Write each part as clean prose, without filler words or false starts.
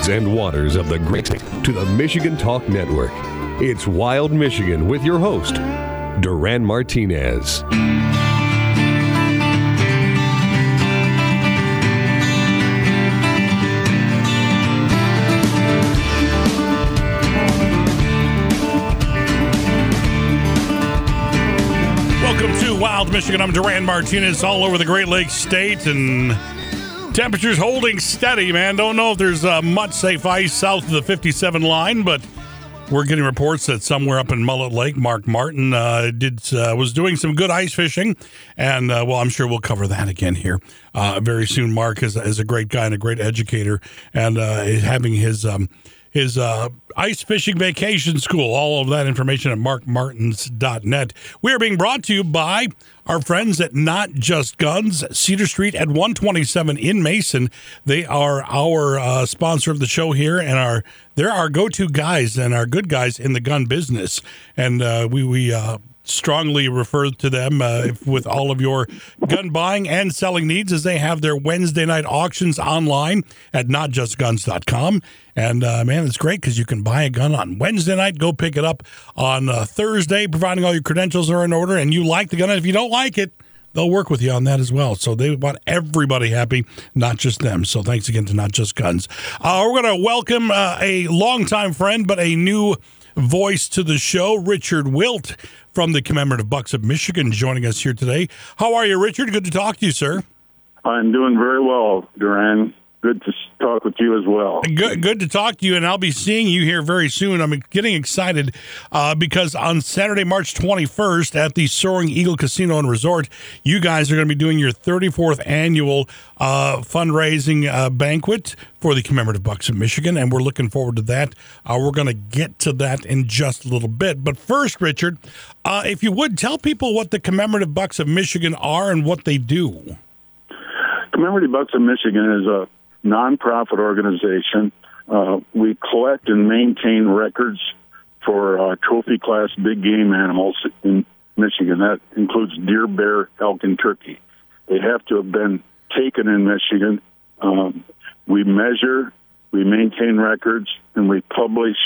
winds and waters of the great state to the Michigan Talk Network. It's Wild Michigan with your host, Duran Martinez. Welcome to Wild Michigan. I'm Duran Martinez, all over the Great Lakes state, and temperatures holding steady, man. Don't know if there's much safe ice south of the 57 line, but we're getting reports that somewhere up in Mullet Lake, Mark Martin was doing some good ice fishing, and well, I'm sure we'll cover that again here very soon. Mark is a great guy and a great educator, and having his ice fishing vacation school. All of that information at markmartins.net. We are being brought to you by our friends at Not Just Guns, Cedar Street at 127 in Mason. They are our sponsor of the show here, and they're our go-to guys and our good guys in the gun business. And we strongly refer to them with all of your gun buying and selling needs, as they have their Wednesday night auctions online at notjustguns.com. And, man, it's great because you can buy a gun on Wednesday night, go pick it up on Thursday, providing all your credentials are in order, and you like the gun. And if you don't like it, they'll work with you on that as well. So they want everybody happy, not just them. So thanks again to Not Just Guns. We're going to welcome a longtime friend, but a new voice to the show, Richard Wilt from the Commemorative Bucks of Michigan, joining us here today. How are you, Richard? Good to talk to you, sir. I'm doing very well, Duran. Good to talk with you as well. Good to talk to you, and I'll be seeing you here very soon. I'm getting excited because on Saturday, March 21st at the Soaring Eagle Casino and Resort, you guys are going to be doing your 34th annual fundraising banquet for the Commemorative Bucks of Michigan, and we're looking forward to that. We're going to get to that in just a little bit. But first, Richard, if you would, tell people what the Commemorative Bucks of Michigan are and what they do. Commemorative Bucks of Michigan is a nonprofit organization. We collect and maintain records for trophy class big game animals in Michigan. That includes deer, bear, elk, and turkey. They have to have been taken in Michigan. We measure, we maintain records, and we publish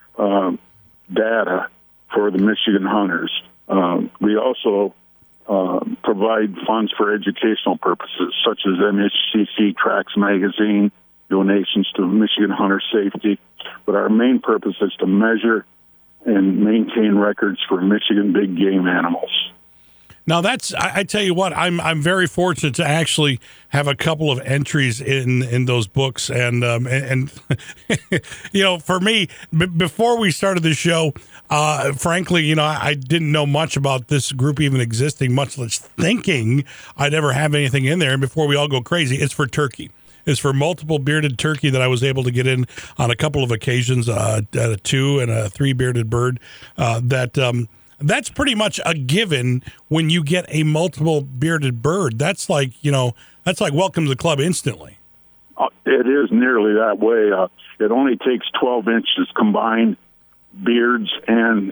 data for the Michigan hunters. We also provide funds for educational purposes, such as MHCC Tracks Magazine, donations to Michigan Hunter Safety. But our main purpose is to measure and maintain records for Michigan big game animals. Now, I tell you what, I'm very fortunate to actually have a couple of entries in those books, and you know, for me, before we started the show, frankly, you know, I didn't know much about this group even existing, much less thinking I'd ever have anything in there. And before we all go crazy, it's for turkey. It's for multiple bearded turkey that I was able to get in on a couple of occasions, a 2 and a 3 bearded bird. That's pretty much a given when you get a multiple bearded bird. That's like, you know, that's like welcome to the club instantly. It is nearly that way. It only takes 12 inches combined beards and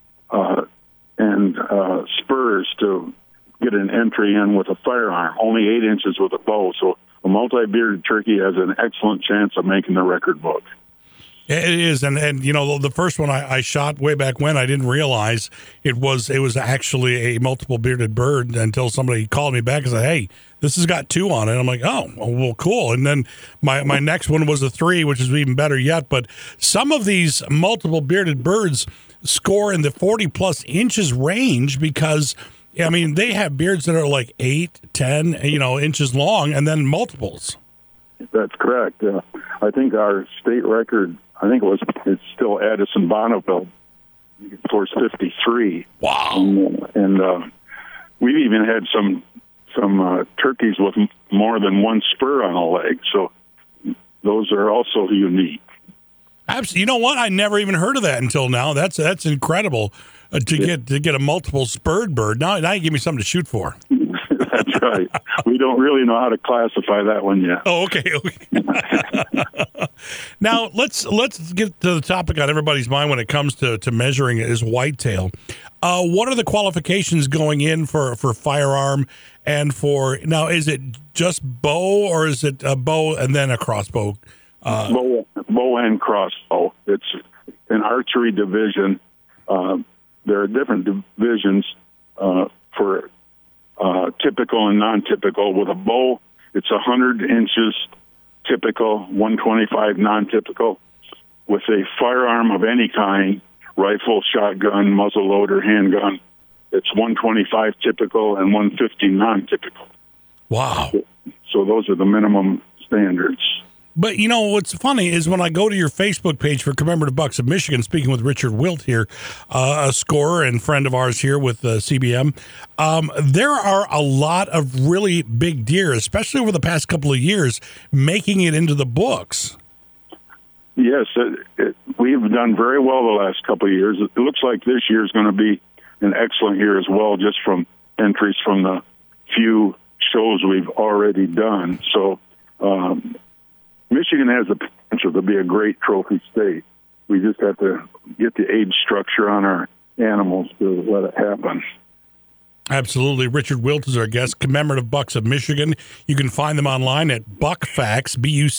spurs to get an entry in with a firearm. Only 8 inches with a bow. So a multi-bearded turkey has an excellent chance of making the record book. It is, and you know, the first one I shot way back when, I didn't realize it was actually a multiple bearded bird until somebody called me back and said, "Hey, this has got 2 on it." I'm like, "Oh, well, cool." And then my next one was a 3, which is even better yet. But some of these multiple bearded birds score in the 40 plus inches range because, I mean, they have beards that are like 8, 10, inches long, and then multiples. That's correct. I think our state record, it's still Addison Bonneville, for 53. Wow. And we've even had some turkeys with more than one spur on a leg, so those are also unique. Absolutely. You know what? I never even heard of that until now. That's incredible to get a multiple spurred bird. Now you give me something to shoot for. That's right. We don't really know how to classify that one yet. Oh, okay. Now let's get to the topic on everybody's mind when it comes to measuring is whitetail. What are the qualifications going in for firearm and for now? Is it just bow or is it a bow and then a crossbow? Bow bow and crossbow. It's an archery division. There are different divisions for typical and non-typical. With a bow, it's 100 inches typical, 125 non-typical. With a firearm of any kind, rifle, shotgun, muzzleloader, handgun, it's 125 typical and 150 non-typical. Wow. So those are the minimum standards. But, you know, what's funny is when I go to your Facebook page for Commemorative Bucks of Michigan, speaking with Richard Wilt here, a scorer and friend of ours here with CBM, there are a lot of really big deer, especially over the past couple of years, making it into the books. Yes, we've done very well the last couple of years. It looks like this year is going to be an excellent year as well, just from entries from the few shows we've already done. So Michigan has the potential to be a great trophy state. We just have to get the age structure on our animals to let it happen. Absolutely. Richard Wilt is our guest, Commemorative Bucks of Michigan. You can find them online at BuckFacts,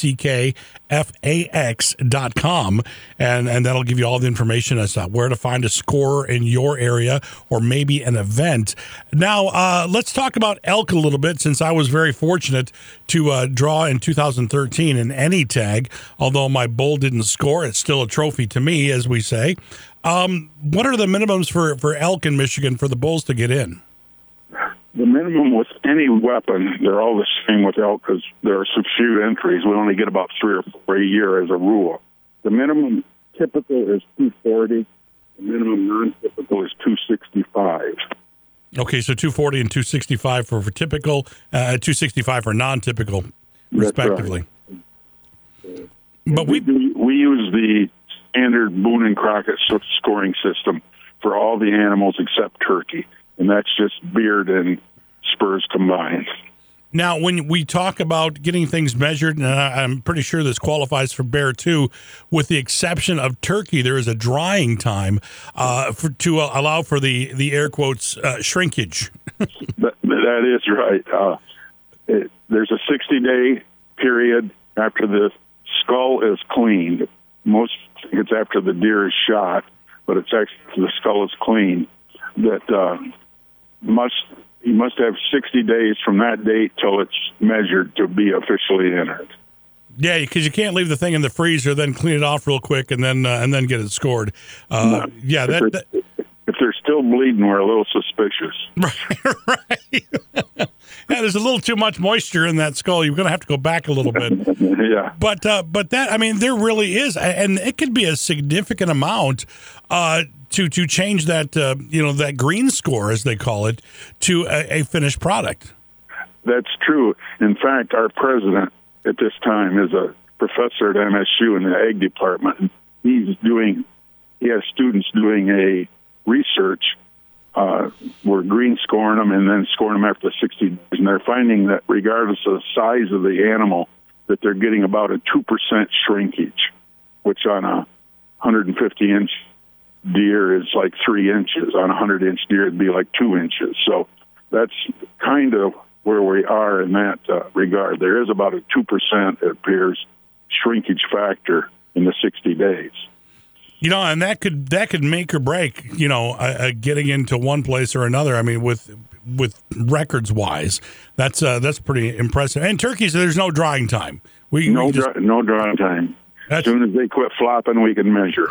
BuckFax.com, and that'll give you all the information as to where to find a scorer in your area or maybe an event. Now, let's talk about elk a little bit, since I was very fortunate to draw in 2013 in any tag. Although my bull didn't score, it's still a trophy to me, as we say. What are the minimums for elk in Michigan for the bulls to get in? The minimum with any weapon, they're all the same with elk because there are so few entries. We only get about 3 or 4 a year as a rule. The minimum typical is 240. The minimum non-typical is 265. Okay, so 240 and 265 for typical, 265 for non-typical, respectively. Right. But we use the standard Boone and Crockett scoring system for all the animals except turkey, and that's just beard and spurs combined. Now, when we talk about getting things measured, and I'm pretty sure this qualifies for bear too, with the exception of turkey, there is a drying time to allow for the air quotes shrinkage. That is right. There's a 60-day period after the skull is cleaned. Most think it's after the deer is shot, but it's actually after the skull is cleaned. That you must have 60 days from that date till it's measured to be officially entered. Yeah, because you can't leave the thing in the freezer, then clean it off real quick, and then get it scored. No. Yeah, if they're still bleeding, we're a little suspicious. Right. Yeah, there's a little too much moisture in that skull. You're going to have to go back a little bit. Yeah. But that, I mean, there really is, and it could be a significant amount to change that that green score, as they call it, to a finished product. That's true. In fact, our president at this time is a professor at MSU in the ag department. He has students doing a research. We're green scoring them and then scoring them after 60 days. And they're finding that regardless of the size of the animal, that they're getting about a 2% shrinkage, which on a 150-inch deer is like 3 inches. On a 100-inch deer, it'd be like 2 inches. So that's kind of where we are in that regard. There is about a 2%, it appears, shrinkage factor in the 60 days. And that could make or break, getting into one place or another. I mean, with records wise, that's pretty impressive. And turkeys, there's no drying time. No drying time. As soon as they quit flopping, we can measure.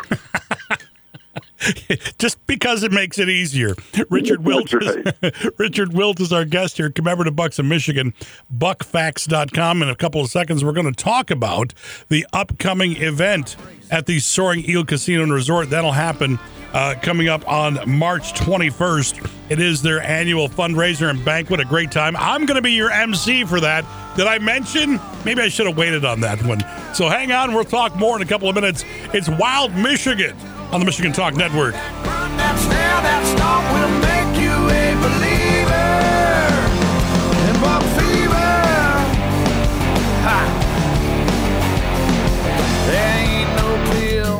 Just because it makes it easier. Richard Wilt is our guest here, Commemorative Bucks of Michigan, BuckFacts.com. In a couple of seconds, we're going to talk about the upcoming event at the Soaring Eagle Casino and Resort. That'll happen coming up on March 21st. It is their annual fundraiser and banquet, a great time. I'm going to be your MC for that. Did I mention? Maybe I should have waited on that one. So hang on. We'll talk more in a couple of minutes. It's Wild Michigan on the Michigan Talk Network. That stomp will make you a believer in buck fever. Ha. There ain't no pill.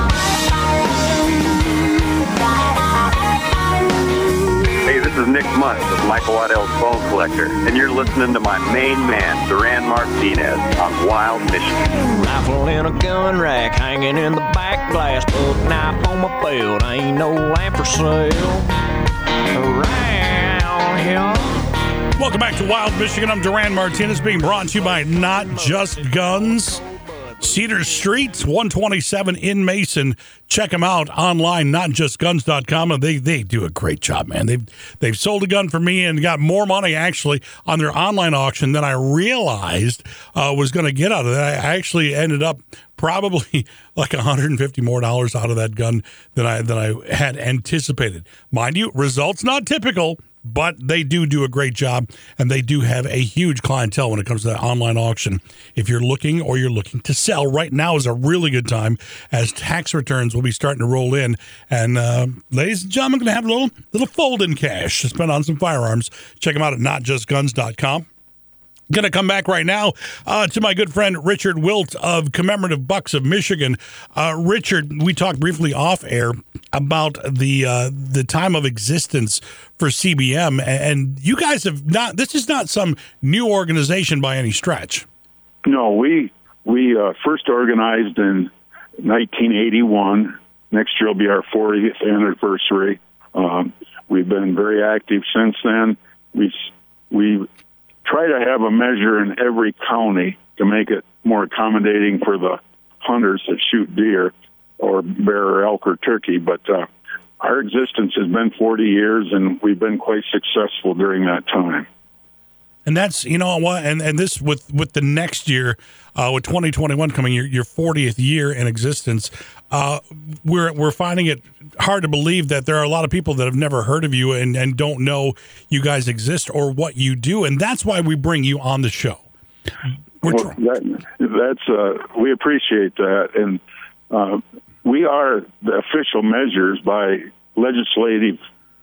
Hey, this is Nick Mutt. Live with Michael Waddell's Bone Collector, and you're listening to my main man, Duran Martinez, on Wild Michigan. Rifle in a gun rack, hanging in the back glass, book knife on my belt, ain't no lamp for sale around here. Welcome back to Wild Michigan. I'm Duran Martinez, being brought to you by Not Just Guns. Cedar Street, 127 in Mason. Check them out online, notjustguns.com. And they do a great job, man. They've sold a gun for me and got more money, actually, on their online auction than I realized was going to get out of it. I actually ended up probably like $150 more out of that gun than I had anticipated. Mind you, results not typical, but they do a great job, and they do have a huge clientele when it comes to that online auction. If you're looking to sell, right now is a really good time as tax returns will be starting to roll in. And ladies and gentlemen, going to have a little fold-in cash to spend on some firearms. Check them out at notjustguns.com. Going to come back right now to my good friend Richard Wilt of Commemorative Bucks of Michigan. Richard, we talked briefly off air about the time of existence for CBM, and you guys have not. This is not some new organization by any stretch. No, we first organized in 1981. Next year will be our 40th anniversary. We've been very active since then. We try to have a measure in every county to make it more accommodating for the hunters that shoot deer or bear or elk or turkey. But our existence has been 40 years, and we've been quite successful during that time. And that's, you know what, and this with the next year, with 2021 coming, your 40th year in existence, we're finding it hard to believe that there are a lot of people that have never heard of you and don't know you guys exist or what you do, and that's why we bring you on the show. We appreciate that, and we are the official measures by legislative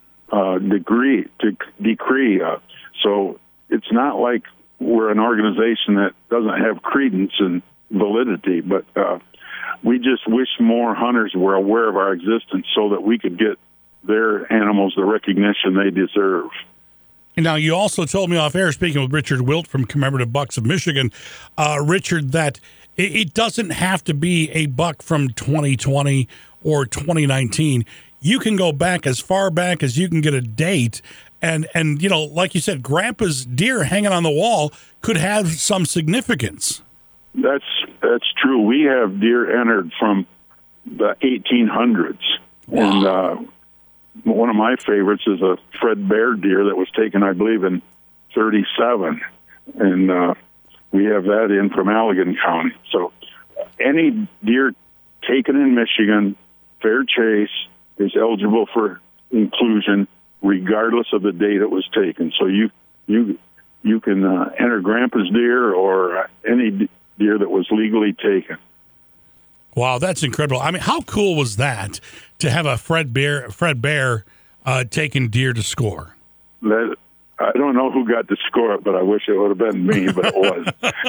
decree. So it's not like we're an organization that doesn't have credence and validity, but we just wish more hunters were aware of our existence so that we could get their animals the recognition they deserve. Now, you also told me off air, speaking with Richard Wilt from Commemorative Bucks of Michigan, Richard, that it doesn't have to be a buck from 2020 or 2019. You can go back as far back as you can get a date. And you know, like you said, Grandpa's deer hanging on the wall could have some significance. That's true. We have deer entered from the 1800s. Wow. And one of my favorites is a Fred Bear deer that was taken, I believe, in 1937. And we have that in from Allegan County. So any deer taken in Michigan, fair chase, is eligible for inclusion regardless of the date it was taken. So you can enter Grandpa's deer or any deer that was legally taken. Wow, that's incredible. I mean, how cool was that to have a Fred Bear taking deer to score? I don't know who got to score it, but I wish it would have been me, but it was.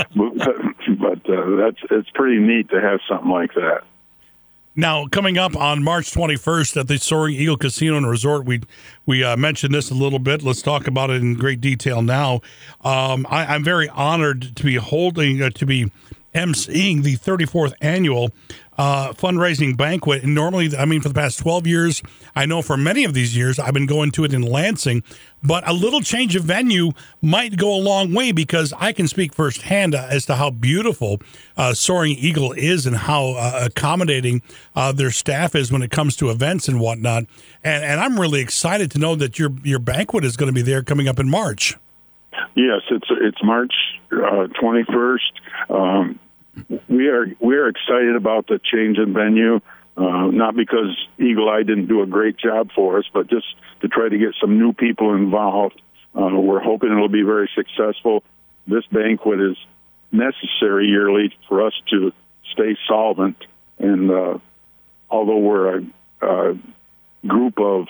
but it's pretty neat to have something like that. Now, coming up on March 21st at the Soaring Eagle Casino and Resort, we mentioned this a little bit. Let's talk about it in great detail now. I'm very honored to be emceeing the 34th annual fundraising banquet. And normally, I mean, for the past 12 years, I know for many of these years, I've been going to it in Lansing. But a little change of venue might go a long way because I can speak firsthand as to how beautiful Soaring Eagle is and how accommodating their staff is when it comes to events and whatnot. And I'm really excited to know that your banquet is going to be there coming up in March. Yes, it's March 21st. We are excited about the change in venue, not because Eagle Eye didn't do a great job for us, but just to try to get some new people involved. We're hoping it'll be very successful. This banquet is necessary yearly for us to stay solvent, and although we're a group of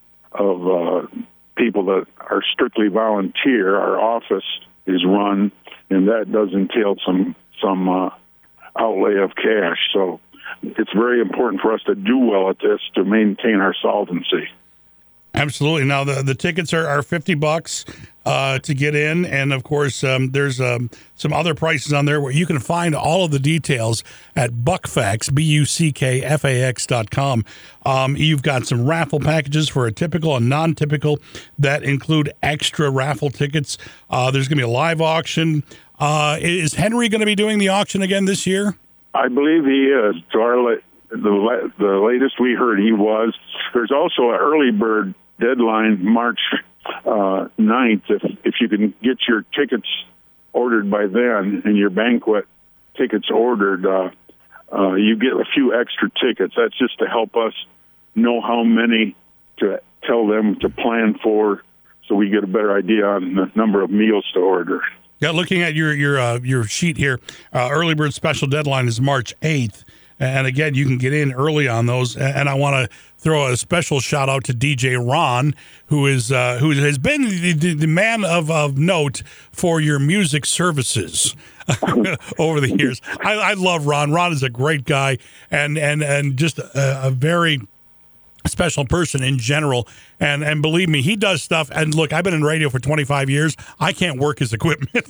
people that are strictly volunteer, our office is run, and that does entail some outlay of cash. So it's very important for us to do well at this to maintain our solvency. Absolutely. Now the tickets are $50 to get in, and of course there's some other prices on there where you can find all of the details at Buckfax, BUCKFAX.com. You've got some raffle packages for a typical and non-typical that include extra raffle tickets. There's going to be a live auction. Is Henry going to be doing the auction again this year? I believe he is. To the latest we heard, he was. There's also an early bird deadline, March 9th. If you can get your tickets ordered by then and your banquet tickets ordered, you get a few extra tickets. That's just to help us know how many to tell them to plan for, so we get a better idea on the number of meals to order. Yeah, looking at your sheet here, early bird special deadline is March 8th. And again, you can get in early on those. And I want to throw a special shout out to DJ Ron, who has been the man of note for your music services over the years. I love Ron. Ron is a great guy and just a very special person in general. And believe me, he does stuff. And look, I've been in radio for 25 years. I can't work his equipment.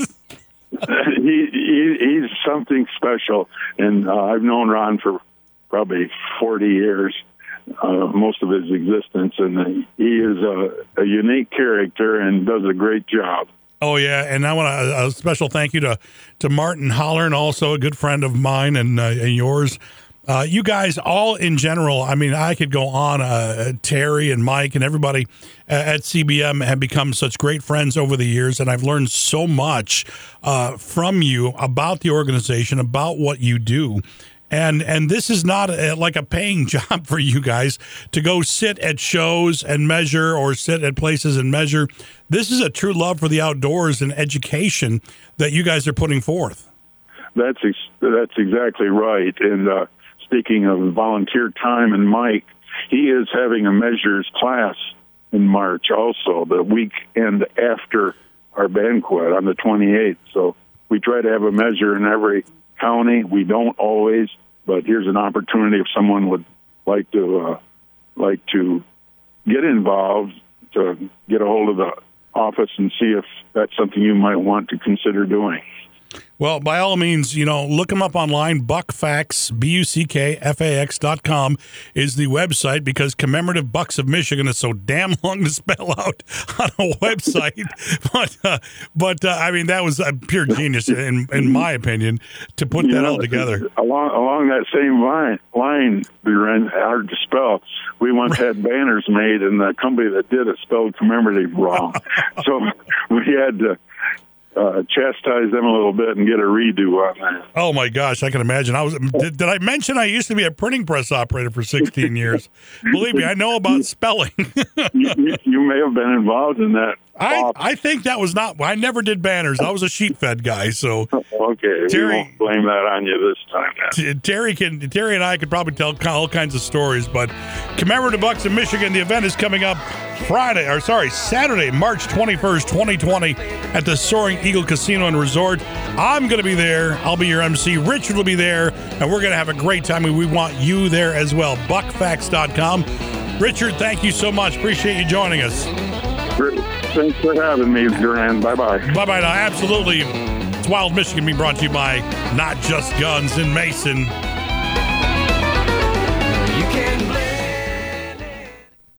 He's something special, and I've known Ron for probably 40 years, most of his existence, and he is a unique character and does a great job. Oh, yeah, and I want a special thank you to Martin Hollern, also a good friend of mine and yours. You guys all in general, I mean, I could go on. Terry and Mike and everybody at CBM have become such great friends over the years, and I've learned so much from you about the organization, about what you do. And this is not like a paying job for you guys to go sit at shows and measure or sit at places and measure. This is a true love for the outdoors and education that you guys are putting forth. That's exactly right. And speaking of volunteer time, and Mike, he is having a measures class in March also, the weekend after our banquet on the 28th. So we try to have a measure in every county. We don't always, but here's an opportunity if someone would like to get involved, to get a hold of the office and see if that's something you might want to consider doing. Well, by all means, look them up online. Buckfax, BUCKFAX.com is the website, because Commemorative Bucks of Michigan is so damn long to spell out on a website. But I mean, that was a pure genius, in my opinion, to put that all together. Along that same line, hard to spell, we once had banners made, and the company that did it spelled commemorative wrong. So we had to chastise them a little bit and get a redo on that. Oh my gosh, I can imagine. Did I mention I used to be a printing press operator for 16 years? Believe me, I know about spelling. you may have been involved in that. I think that was not. I never did banners. I was a sheet fed guy. So okay, Terry, we won't blame that on you this time. Terry and I could probably tell all kinds of stories. But Commemorative Bucks of Michigan, the event is coming up Saturday, March 21st, 2020, at the Soaring Eagle Casino and Resort. I'm going to be there. I'll be your MC. Richard will be there, and we're going to have a great time. And we want you there as well. Buckfax.com. Richard, thank you so much. Appreciate you joining us. Thanks for having me, Duran. Bye-bye. Bye-bye now. Absolutely. It's Wild Michigan being brought to you by Not Just Guns in Mason.